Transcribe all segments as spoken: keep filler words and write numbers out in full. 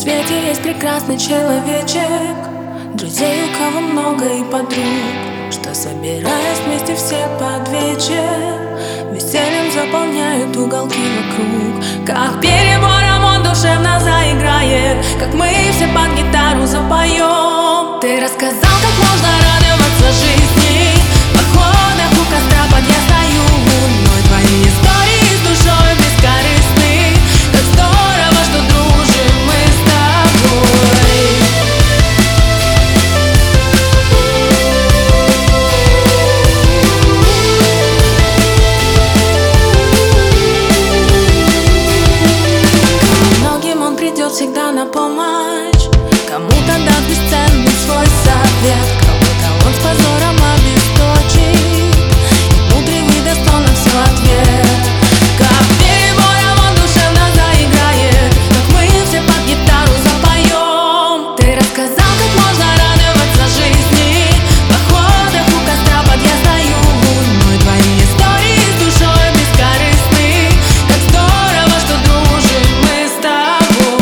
свете есть прекрасный человечек, друзей, у кого много и подруг, что, собираясь вместе все под вечер, весельем заполняют уголки вокруг. Как перебором он душевно заиграет, как мы все под гитару запоем. Ты рассказал, как можно радоваться жизни, в походах у костра под ясною луной. Твои истории с душой бескорыстны, как здорово, что дружим мы с тобой. Многим он придет всегда на помощь, кому-то даст бесценный свой совет, кого-то он с позором обесточит, и внутренний даст он на все ответ. Как перебором он душевно заиграет, как мы все под гитару запоем. Ты рассказал, как можно радоваться жизни, в походах у костра под ясною луной. Твои истории с душой бескорыстны, как здорово, что дружим мы с тобой.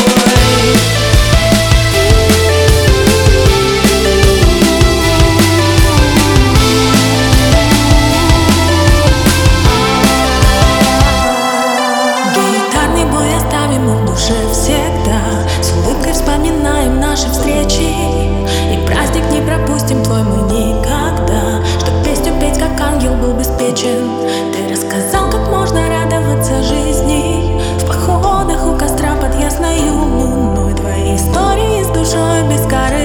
Гитарный бой оставим мы в душе всегда, с улыбкой вспоминаем наши встречи, и праздник не пропустим твой мы никогда, чтоб песню петь, как ангел был беспечен. Ты рассказал, как можно радоваться жизни, в походах у костра под ясною луной. Твои истории с душой бескорыстны,